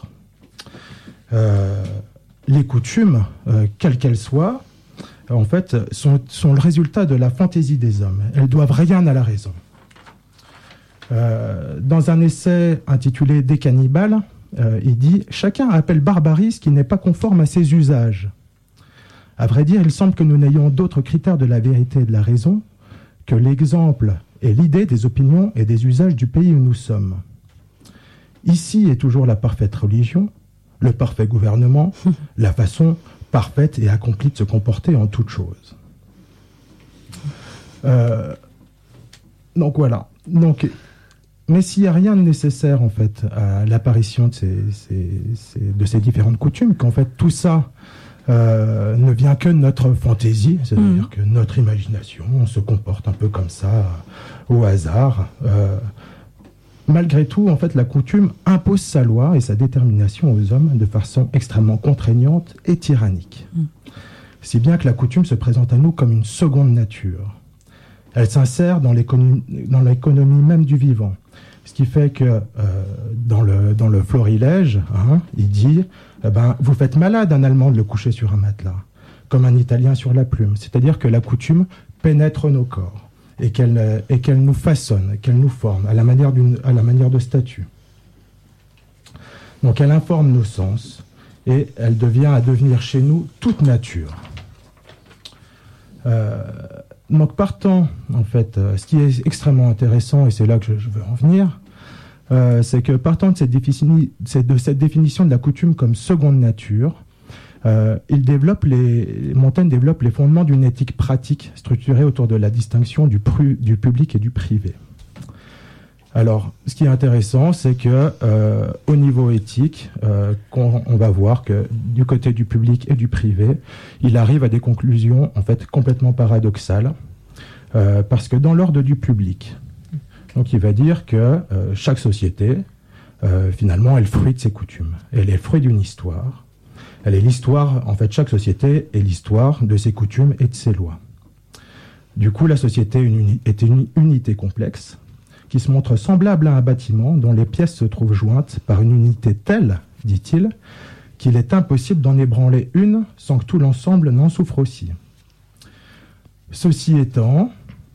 Les coutumes, quelles qu'elles soient, en fait, sont le résultat de la fantaisie des hommes. Elles doivent rien à la raison. Dans un essai intitulé « Des cannibales », il dit « Chacun appelle barbarie ce qui n'est pas conforme à ses usages. À vrai dire, il semble que nous n'ayons d'autres critères de la vérité et de la raison que l'exemple et l'idée des opinions et des usages du pays où nous sommes. Ici est toujours la parfaite religion, le parfait gouvernement, la façon parfaite et accomplie de se comporter en toutes choses. » Donc voilà. Mais s'il n'y a rien de nécessaire en fait à l'apparition de ces différentes coutumes, qu'en fait tout ça ne vient que de notre fantaisie, c'est-à-dire que notre imagination, on se comporte un peu comme ça, au hasard. Malgré tout, en fait, la coutume impose sa loi et sa détermination aux hommes de façon extrêmement contraignante et tyrannique. Si bien que la coutume se présente à nous comme une seconde nature. Elle s'insère dans l'économie même du vivant. Ce qui fait que dans le florilège, il dit vous faites malade un Allemand de le coucher sur un matelas, comme un Italien sur la plume. C'est-à-dire que la coutume pénètre nos corps et qu'elle nous façonne, qu'elle nous forme à la manière de statues. Donc elle informe nos sens et elle devient à devenir chez nous toute nature. Donc partant, en fait, ce qui est extrêmement intéressant, et c'est là que je veux en venir, c'est que partant de cette définition de la coutume comme seconde nature, Montaigne développe les fondements d'une éthique pratique structurée autour de la distinction du public et du privé. Alors, ce qui est intéressant, c'est que au niveau éthique, on va voir que du côté du public et du privé, il arrive à des conclusions en fait complètement paradoxales, parce que dans l'ordre du public, donc il va dire que chaque société, finalement, elle fruit de ses coutumes, elle est fruit d'une histoire. Elle est l'histoire, en fait, chaque société est l'histoire de ses coutumes et de ses lois. Du coup, la société est une unité complexe qui se montre semblable à un bâtiment dont les pièces se trouvent jointes par une unité telle, dit-il, qu'il est impossible d'en ébranler une sans que tout l'ensemble n'en souffre aussi. Ceci étant,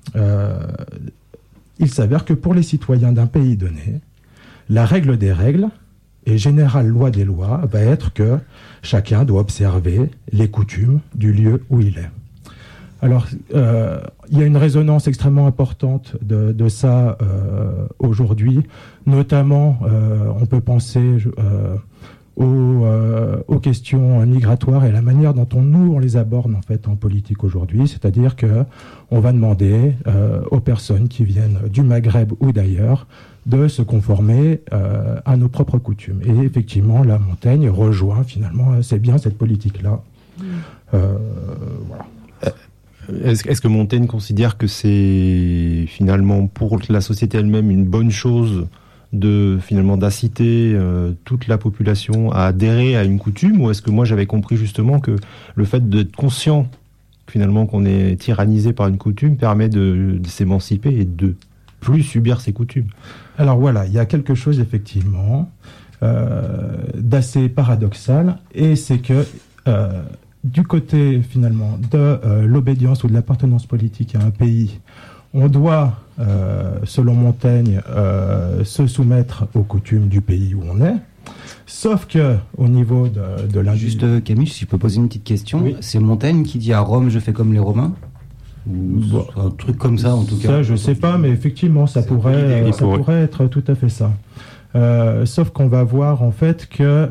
il s'avère que pour les citoyens d'un pays donné, la règle des règles et générale loi des lois va être que chacun doit observer les coutumes du lieu où il est. Alors, il y a une résonance extrêmement importante de ça aujourd'hui, notamment on peut penser aux questions migratoires et la manière dont on les aborde en fait en politique aujourd'hui, c'est-à-dire que on va demander aux personnes qui viennent du Maghreb ou d'ailleurs de se conformer à nos propres coutumes. Et effectivement, la Montaigne rejoint finalement assez bien cette politique-là. Voilà. Est-ce que Montaigne considère que c'est finalement pour la société elle-même une bonne chose d'inciter toute la population à adhérer à une coutume, ou est-ce que moi j'avais compris justement que le fait d'être conscient finalement qu'on est tyrannisé par une coutume permet de s'émanciper et de plus subir ces coutumes? Alors voilà, il y a quelque chose effectivement d'assez paradoxal, et c'est que du côté finalement de l'obédience ou de l'appartenance politique à un pays, on doit, selon Montaigne, se soumettre aux coutumes du pays où on est. Sauf que au niveau de l'individu... Juste Camille, si je peux poser une petite question, oui. C'est Montaigne qui dit à Rome je fais comme les Romains, ou un truc comme ça en tout cas? Ça je sais pas, mais effectivement ça pourrait être tout à fait ça. Sauf qu'on va voir en fait que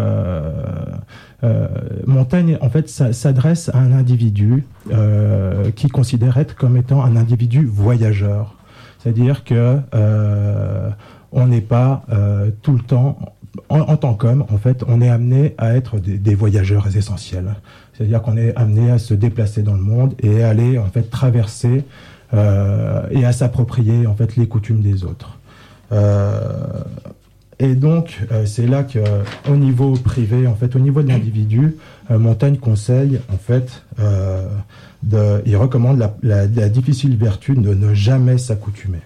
Montaigne en fait s'adresse à un individu qui considère être comme étant un individu voyageur, c'est-à-dire que on n'est pas tout le temps en tant qu'homme, en fait, on est amené à être des voyageurs essentiels. C'est-à-dire qu'on est amené à se déplacer dans le monde et à aller en fait traverser et à s'approprier en fait les coutumes des autres. Et donc, c'est là que, au niveau privé, en fait, au niveau de l'individu, Montaigne conseille, en fait, il recommande la difficile vertu de ne jamais s'accoutumer.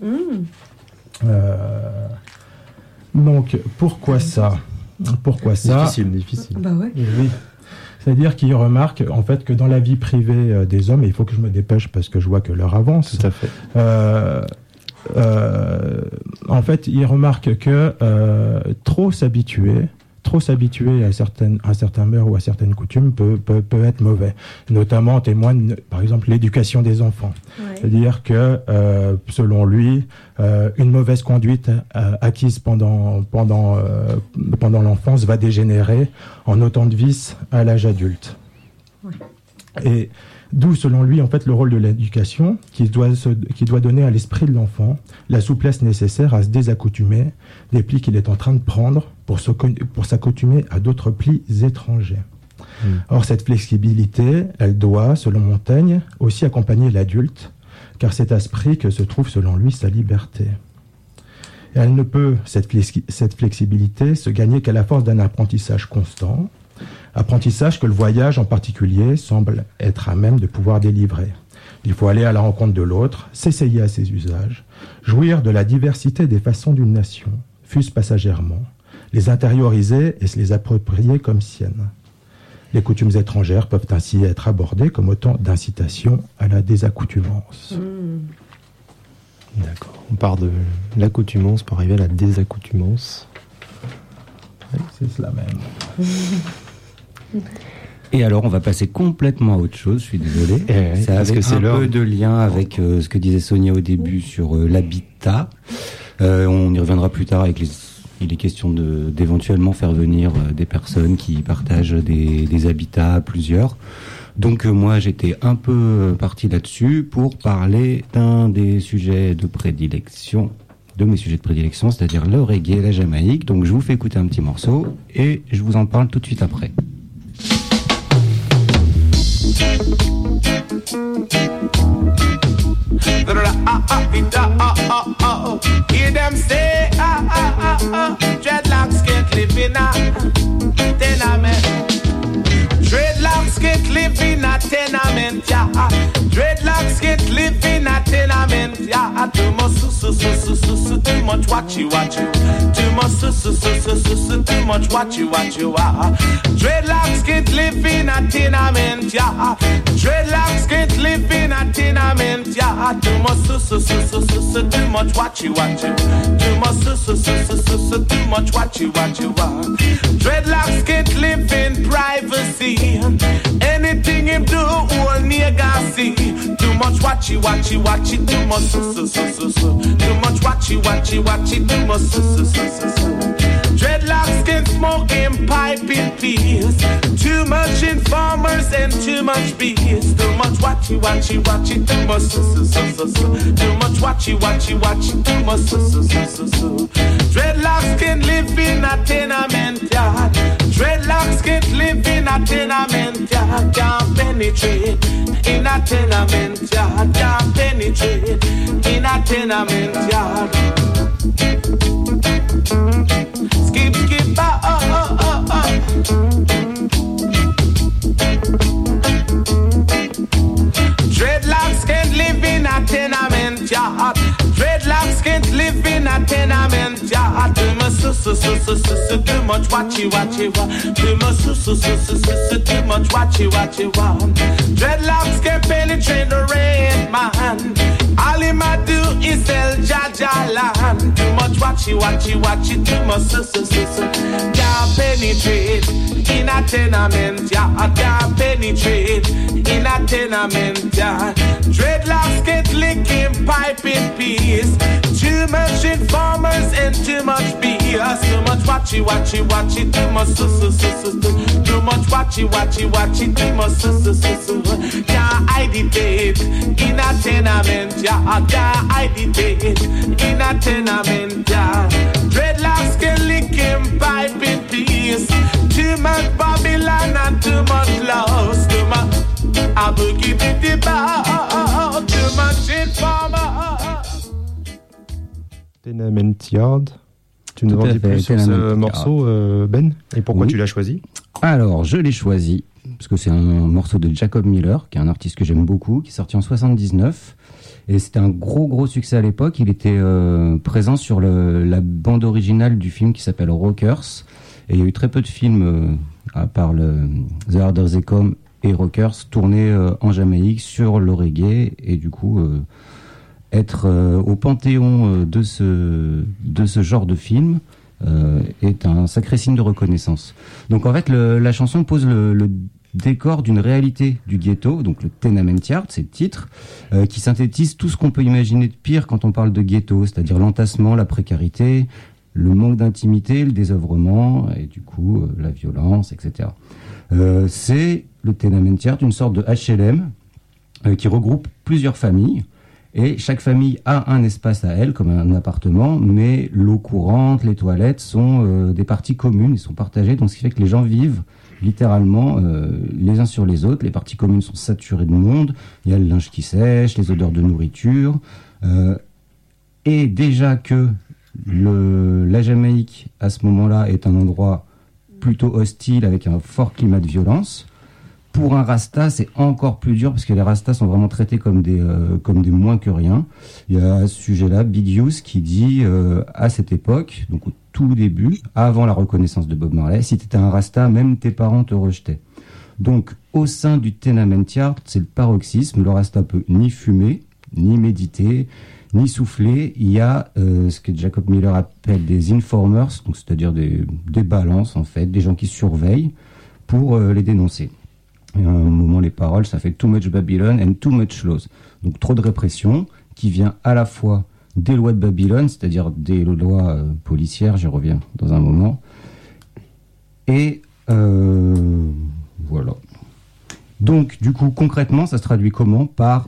Donc, pourquoi ça? Difficile. Bah ouais. Oui. C'est-à-dire qu'il remarque, en fait, que dans la vie privée des hommes, et il faut que je me dépêche parce que je vois que l'heure avance. Tout à fait. En fait, il remarque que trop s'habituer à certains mœurs ou à certaines coutumes peut être mauvais. Notamment, témoigne, par exemple, l'éducation des enfants. Ouais. C'est-à-dire que, selon lui, une mauvaise conduite acquise pendant l'enfance va dégénérer en autant de vices à l'âge adulte. Ouais. Et d'où, selon lui, en fait, le rôle de l'éducation qui doit donner à l'esprit de l'enfant la souplesse nécessaire à se désaccoutumer des plis qu'il est en train de prendre pour s'accoutumer à d'autres plis étrangers. Or, cette flexibilité, elle doit, selon Montaigne, aussi accompagner l'adulte, car c'est à ce prix que se trouve, selon lui, sa liberté. Et elle ne peut, cette flexibilité, se gagner qu'à la force d'un apprentissage constant, apprentissage que le voyage en particulier semble être à même de pouvoir délivrer. Il faut aller à la rencontre de l'autre, s'essayer à ses usages, jouir de la diversité des façons d'une nation, fût-ce passagèrement, les intérioriser et se les approprier comme siennes. Les coutumes étrangères peuvent ainsi être abordées comme autant d'incitations à la désaccoutumance. D'accord. On part de l'accoutumance pour arriver à la désaccoutumance. C'est cela même. Et alors, on va passer complètement à autre chose, je suis désolé. Ça avec un peu de lien avec ce que disait Sonia au début sur l'habitat. On y reviendra plus tard avec il est question d'éventuellement faire venir des personnes qui partagent des habitats à plusieurs. Donc moi, j'étais un peu parti là-dessus pour parler d'un des sujets de prédilection, de mes sujets de prédilection, c'est-à-dire le reggae et la Jamaïque. Donc je vous fais écouter un petit morceau et je vous en parle tout de suite après. Hear them say, dreadlocks can't live in a tenement. Dreadlocks can't live in a tenement, yeah. Dreadlocks can't live in a tenement, yeah. Too much too much watchy. Too much too much watchy. Dreadlocks can't live in a tenement, yeah. Dreadlocks can't live in a tenement, yeah. Too much too much watchy. Too much watchy. Dreadlocks can't live in privacy. Anything him do, all nigga see. Too much watchy. Too much too much watchy. Too much Dreadlocks can smoke and pipe in peace. Too much informers and too much bees. Too much watchy. Too much too much watchy. Too much Dreadlocks can live in a tenement yard. Dreadlocks can't live in a tenement yard. Can't penetrate in a tenement yard. Can't penetrate in a tenement yard. Skip, Dreadlocks can't live in a tenement yard. Dreadlocks can't live in a tenement yard. Too much watchy. Too much watchy. Dreadlocks can penetrate the red man. All him a do is sell Jaja land. Too much watchy. Too much can't penetrate in a tenement yard. Can't penetrate in a tenement yard. Dreadlocks get licking pipe in peace. Too much informers and too much BS. Too much watchy. Too much watchy. Too much can't agitate in a tenement yard. Can't agitate in a tenement yard. Dreadlocks can lick him pipe in peace. Too much Babylon and too much loss. Too much a boogie the bar. Too much informer. Tenement Yard. Tu nous en dis plus sur ce morceau, Ben, et pourquoi tu l'as choisi? Alors, je l'ai choisi parce que c'est un morceau de Jacob Miller, qui est un artiste que j'aime beaucoup, qui est sorti en 79. Et c'était un gros succès à l'époque. Il était présent sur la bande originale du film qui s'appelle Rockers. Et il y a eu très peu de films, à part The Harder They Come et Rockers, tournés en Jamaïque sur le reggae. Et du coup, être au panthéon de ce genre de film est un sacré signe de reconnaissance. Donc en fait, la chanson pose le décor d'une réalité du ghetto, donc le tenement yard, c'est le titre, qui synthétise tout ce qu'on peut imaginer de pire quand on parle de ghetto, c'est-à-dire l'entassement, la précarité, le manque d'intimité, le désœuvrement, et du coup, la violence, etc. C'est le tenement yard, une sorte de HLM qui regroupe plusieurs familles, Et chaque famille a un espace à elle, comme un appartement, mais l'eau courante, les toilettes sont des parties communes, ils sont partagés, donc ce qui fait que les gens vivent littéralement les uns sur les autres. Les parties communes sont saturées de monde, il y a le linge qui sèche, les odeurs de nourriture, et déjà que la Jamaïque, à ce moment-là, est un endroit plutôt hostile, avec un fort climat de violence. Pour un Rasta, c'est encore plus dur, parce que les Rastas sont vraiment traités comme des moins que rien. Il y a à ce sujet-là Big Youth qui dit, à cette époque, donc au tout début, avant la reconnaissance de Bob Marley, si tu étais un Rasta, même tes parents te rejetaient. Donc, au sein du Tenement Yard, c'est le paroxysme. Le Rasta peut ni fumer, ni méditer, ni souffler. Il y a ce que Jacob Miller appelle des informers, donc c'est-à-dire des balances, en fait, des gens qui surveillent pour les dénoncer. Et à un moment, les paroles, ça fait too much Babylon and too much laws. Donc trop de répression qui vient à la fois des lois de Babylone, c'est-à-dire des lois policières, j'y reviens dans un moment. Et voilà. Donc du coup, concrètement, ça se traduit comment? Par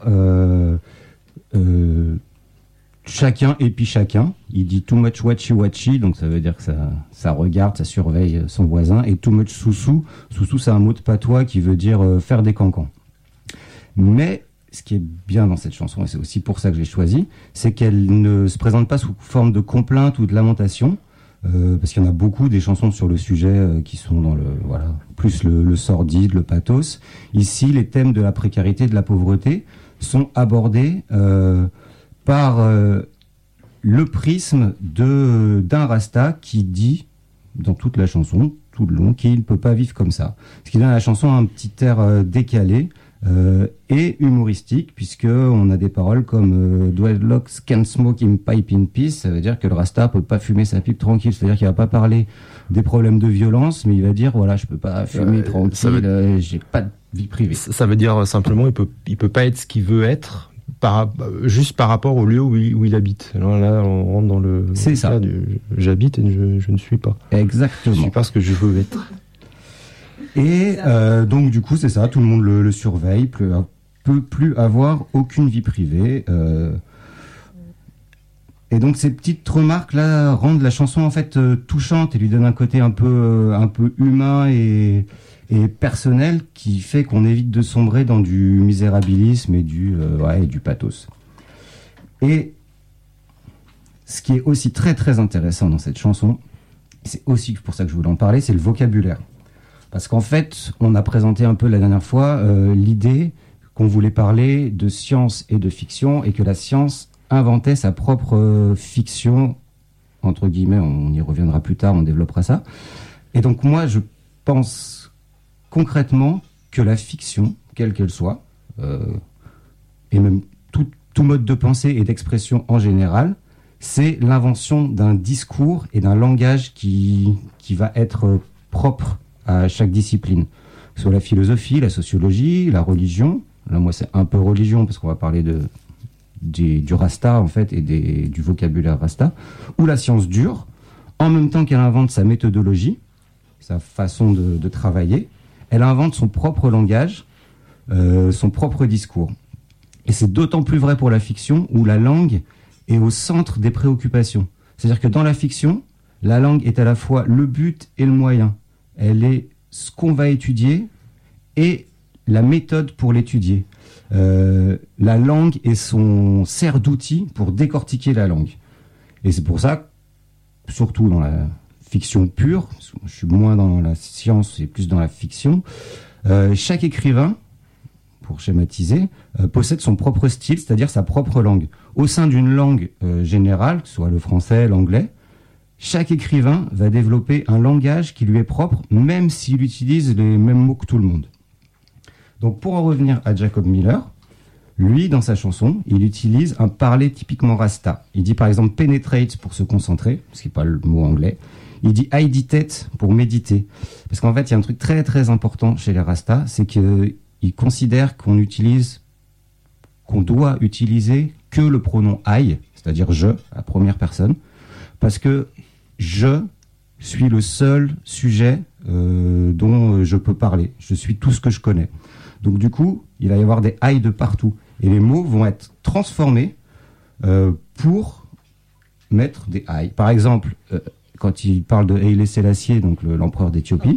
chacun épie chacun. Il dit too much watchy watchy, donc ça veut dire que ça regarde, ça surveille son voisin. Et too much sousou. Sousou, c'est un mot de patois qui veut dire faire des cancans. Mais ce qui est bien dans cette chanson, et c'est aussi pour ça que je l'ai choisie, c'est qu'elle ne se présente pas sous forme de complainte ou de lamentation, parce qu'il y en a beaucoup des chansons sur le sujet qui sont dans plus le sordide, le pathos. Ici, les thèmes de la précarité, de la pauvreté sont abordés par le prisme d'un Rasta qui dit, dans toute la chanson, tout le long, qu'il ne peut pas vivre comme ça. Ce qui donne à la chanson un petit air décalé et humoristique, puisqu'on a des paroles comme Dreadlocks can't smoke in pipe in peace. Ça veut dire que le Rasta peut pas fumer sa pipe tranquille. C'est-à-dire qu'il va pas parler des problèmes de violence, mais il va dire, voilà, je peux pas fumer tranquille, j'ai pas de vie privée. Ça veut dire simplement, il peut pas être ce qu'il veut être, juste par rapport au lieu où il habite. Alors là, on rentre dans le cas du j'habite et je ne suis pas. Exactement. Je ne suis pas ce que je veux être. Et donc du coup, c'est ça, tout le monde le surveille, peut plus avoir aucune vie privée. Et donc ces petites remarques-là rendent la chanson en fait touchante et lui donnent un côté un peu humain et personnel qui fait qu'on évite de sombrer dans du misérabilisme et du pathos. Et ce qui est aussi très très intéressant dans cette chanson, c'est aussi pour ça que je voulais en parler, c'est le vocabulaire. Parce qu'en fait, on a présenté un peu la dernière fois l'idée qu'on voulait parler de science et de fiction et que la science inventait sa propre fiction, entre guillemets, on y reviendra plus tard, on développera ça. Et donc moi, je pense concrètement que la fiction, quelle qu'elle soit, et même tout mode de pensée et d'expression en général, c'est l'invention d'un discours et d'un langage qui va être propre à chaque discipline. Que ce soit la philosophie, la sociologie, la religion. Là, moi, c'est un peu religion, parce qu'on va parler du Rasta, en fait, et du vocabulaire Rasta. Ou la science dure, en même temps qu'elle invente sa méthodologie, sa façon de travailler, elle invente son propre langage, son propre discours. Et c'est d'autant plus vrai pour la fiction, où la langue est au centre des préoccupations. C'est-à-dire que dans la fiction, la langue est à la fois le but et le moyen. Elle est ce qu'on va étudier et la méthode pour l'étudier. La langue sert d'outil pour décortiquer la langue. Et c'est pour ça, surtout dans la fiction pure, je suis moins dans la science et plus dans la fiction, chaque écrivain, pour schématiser, possède son propre style, c'est-à-dire sa propre langue. Au sein d'une langue générale, que ce soit le français, l'anglais, chaque écrivain va développer un langage qui lui est propre, même s'il utilise les mêmes mots que tout le monde. Donc pour en revenir à Jacob Miller, lui, dans sa chanson, il utilise un parler typiquement Rasta. Il dit par exemple « penetrate » pour se concentrer, ce qui n'est pas le mot anglais. Il dit « aiditate » pour méditer. Parce qu'en fait, il y a un truc très très important chez les Rastas, c'est qu'ils considèrent qu'on doit utiliser que le pronom « I », c'est-à-dire « je », à première personne, parce que je suis le seul sujet dont je peux parler. Je suis tout ce que je connais. Donc du coup, il va y avoir des I de partout. Et les mots vont être transformés pour mettre des aïe. Par exemple, quand il parle de Haile Selassie, donc l'empereur d'Éthiopie,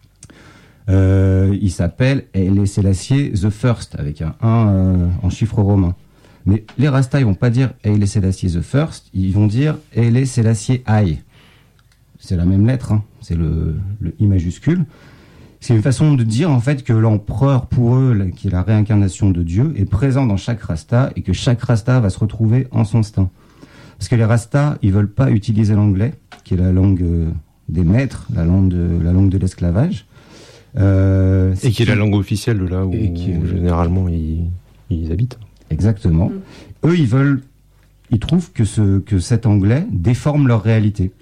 il s'appelle Haile Selassie the First, avec un 1 en chiffre romain. Mais les Rastas, ils vont pas dire Haile Selassie the First, ils vont dire Haile Selassie I. C'est la même lettre, hein. C'est le I majuscule. C'est une façon de dire en fait que l'empereur, pour eux, qui est la réincarnation de Dieu, est présent dans chaque Rasta et que chaque Rasta va se retrouver en son sein. Parce que les Rastas, ils veulent pas utiliser l'anglais, qui est la langue des maîtres, la langue de l'esclavage. Et qui est la langue officielle de là où généralement ils habitent. Exactement. Eux, ils trouvent que cet anglais déforme leur réalité.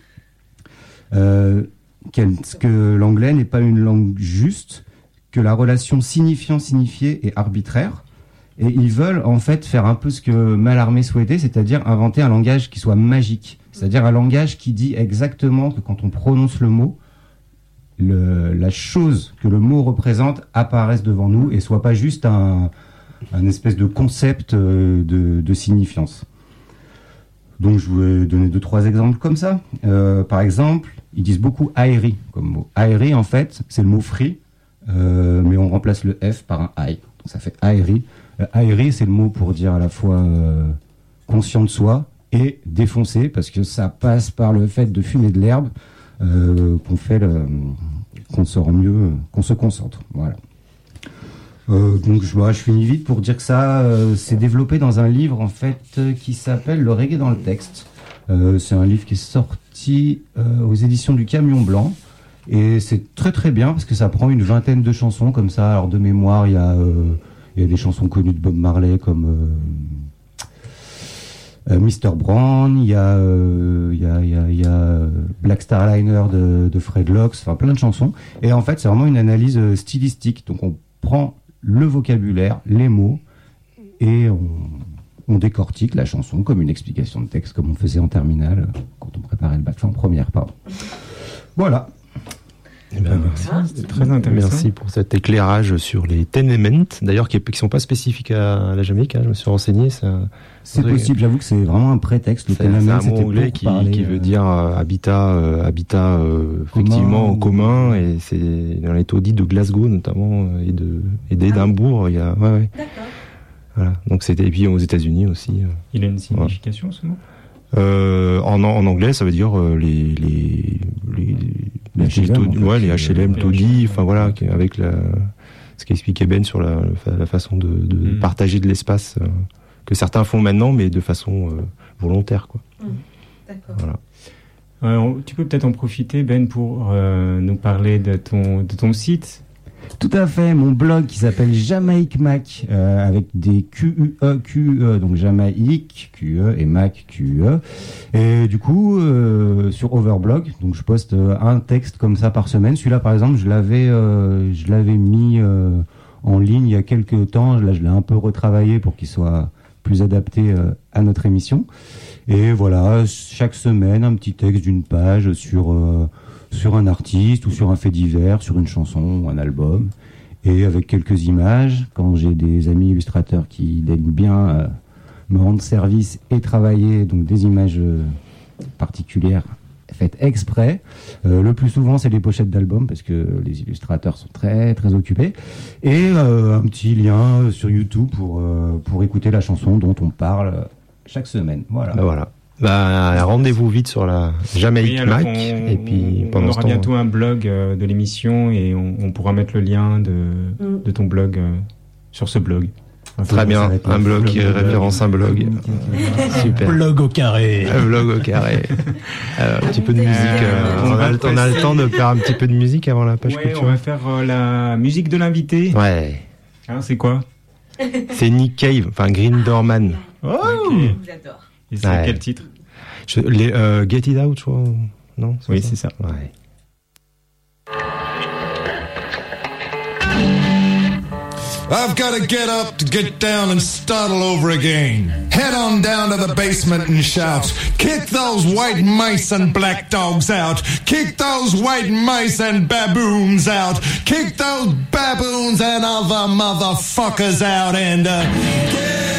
Que l'anglais n'est pas une langue juste, que la relation signifiant-signifié est arbitraire, et ils veulent en fait faire un peu ce que Mallarmé souhaitait, c'est-à-dire inventer un langage qui soit magique, c'est-à-dire un langage qui dit exactement que quand on prononce le mot, la chose que le mot représente apparaisse devant nous et soit pas juste un espèce de concept de signifiance. Donc je vais donner 2-3 exemples comme ça. Par exemple, ils disent beaucoup aéri comme mot. Aéri, en fait, c'est le mot free, mais on remplace le F par un I. Donc ça fait aéri. Aéri, c'est le mot pour dire à la fois conscient de soi et défoncé, parce que ça passe par le fait de fumer de l'herbe qu'on sort mieux, qu'on se concentre. Voilà. Donc je finis vite pour dire que ça s'est développé dans un livre en fait qui s'appelle Le reggae dans le texte. C'est un livre qui est sorti aux éditions du Camion Blanc et c'est très très bien parce que ça prend une 20aine de chansons comme ça. Alors de mémoire, il y a des chansons connues de Bob Marley comme Mr. Brown, il y a Black Starliner de Fred Lox, enfin plein de chansons. Et en fait, c'est vraiment une analyse stylistique. Donc on prend le vocabulaire, les mots, et on décortique la chanson comme une explication de texte, comme on faisait en terminale quand on préparait le bac, en première, pardon. Voilà. Merci, c'était très intéressant. Merci pour cet éclairage sur les tenements, d'ailleurs qui sont pas spécifiques à la Jamaïque, hein, je me suis renseigné. C'est possible, j'avoue que c'est vraiment un prétexte. Le tenement, c'est un mot anglais qui veut dire habitat effectivement en commun, et c'est dans les taudis de Glasgow notamment et d'Édimbourg. Il y a, ouais. D'accord. Voilà. Donc c'était, et puis aux États-Unis aussi. Il a une signification ce mot. En anglais, ça veut dire les HLM taudis, enfin voilà, avec ce qu'expliquait Ben sur la façon de partager de l'espace que certains font maintenant, mais de façon volontaire, quoi. D'accord. Voilà. Tu peux peut-être en profiter, Ben, pour nous parler de ton site. Tout à fait, mon blog qui s'appelle Jamaïque Mac, avec des QUE, donc Jamaïque, QE, et Mac, QE. Et du coup, sur Overblog, donc je poste un texte comme ça par semaine. Celui-là, par exemple, je l'avais mis en ligne il y a quelques temps. Là, je l'ai un peu retravaillé pour qu'il soit plus adapté à notre émission. Et voilà, chaque semaine, un petit texte d'une page sur un artiste ou sur un fait divers, sur une chanson ou un album, et avec quelques images. Quand j'ai des amis illustrateurs qui daignent bien me rendre service et travailler, donc des images particulières faites exprès. Le plus souvent, c'est les pochettes d'albums, parce que les illustrateurs sont très très occupés. Et un petit lien sur YouTube pour écouter la chanson dont on parle chaque semaine. Voilà. Voilà. Rendez-vous vite sur la Jamaïque Mac. Et puis on aura bientôt un blog de l'émission et on pourra mettre le lien de ton blog sur ce blog. Très bien, un blog qui référence un blog. Super. Blog au carré. Un blog au carré. Alors, un petit peu de musique. On a le temps de faire un petit peu de musique avant la page culture. On va faire la musique de l'invité. Ouais. C'est quoi? C'est Nick Cave, enfin Green Doorman. Oh, okay. J'adore. Et c'est quel titre? Get It Out, je crois. Non? Oui, c'est ça. Ouais. I've got to get up to get down and start all over again. Head on down to the basement and shout, kick those white mice and black dogs out. Kick those white mice and baboons out. Kick those baboons and other motherfuckers out and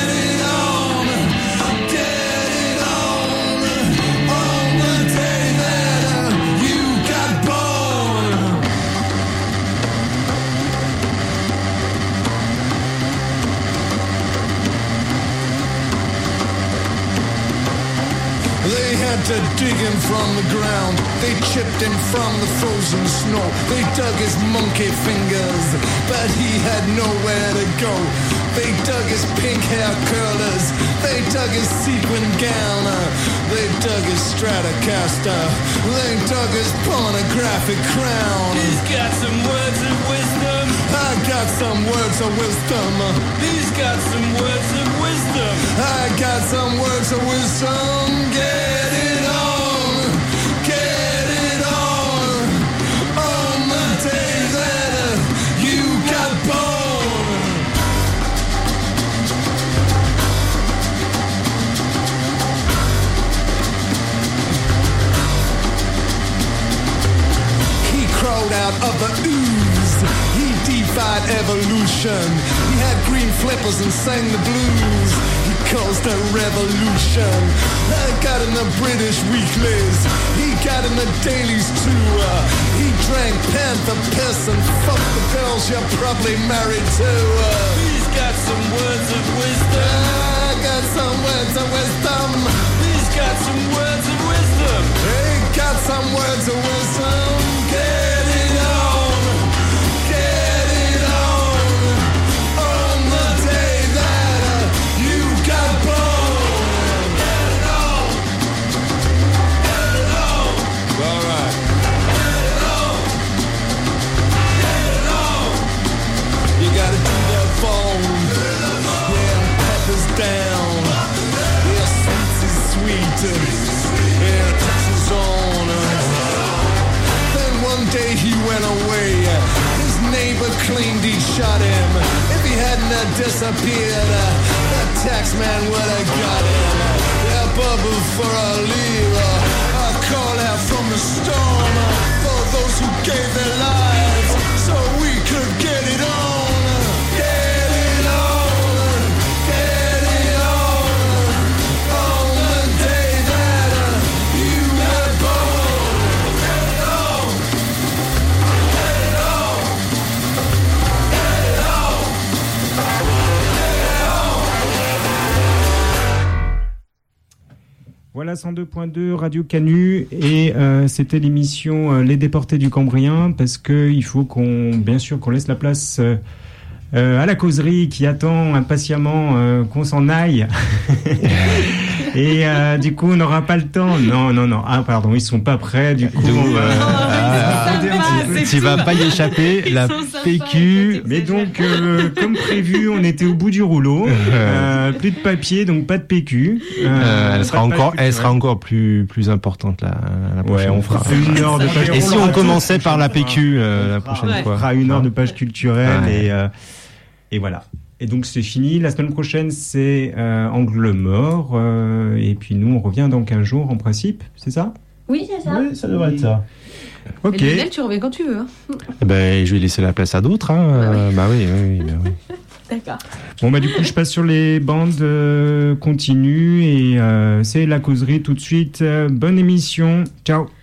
to dig him from the ground. They chipped him from the frozen snow. They dug his monkey fingers, but he had nowhere to go. They dug his pink hair curlers. They dug his sequin gown. They dug his Stratocaster. They dug his pornographic crown. He's got some words of wisdom. I got some words of wisdom. He's got some words of wisdom. I got some words of wisdom. Get it on. Get it on. On the day that you got born. Crawled out of the ooze. He defied evolution. He had green flippers and sang the blues. He caused a revolution. Got in the British weeklies. He got in the dailies too. He drank panther piss and fucked the girls you're probably married to. He's got some words of wisdom. I got some words of wisdom. He's got some words of wisdom. He got some words of wisdom. Get it on. Get it on. On the day that you got born. Get it on. Get it on. All right. Get it on. Get it on. You gotta do the phone. Yeah, peppers down. Yeah, sweets is sweet. Yeah, Texas on. Then one day he went away. His neighbor claimed he shot him. If he hadn't have disappeared, the tax man would have got him. Yeah, but before I leave, I call out from the storm for those who gave their lives so we could get it on. Get it on. Get it on. On the day that you were born. Get it on. Get it on. Get it on. Voilà 102.2 Radio Canu et c'était l'émission Les Déportés du Cambrien parce que il faut bien sûr qu'on laisse la place à la causerie qui attend impatiemment qu'on s'en aille. Et du coup on n'aura pas le temps. Non. Ah pardon, ils sont pas prêts du coup. Tu vas pas y échapper, la PQ. Mais donc, comme prévu, on était au bout du rouleau. Plus de papier, donc pas de PQ. Elle sera encore plus importante la prochaine on fois. fera une heure de page. Et si on commençait par la PQ la prochaine fois. On fera une heure de page culturelle et voilà. Et donc c'est fini. La semaine prochaine, c'est Angle Mort. Et puis nous, on revient dans 15 jours en principe. C'est ça ? Oui, c'est ça. Oui, ça devrait être ça. Ok. Et Lionel, tu reviens quand tu veux. Hein. Je vais laisser la place à d'autres. Hein. Bah oui. D'accord. Bon du coup, je passe sur les bandes continues et c'est la causerie tout de suite. Bonne émission. Ciao.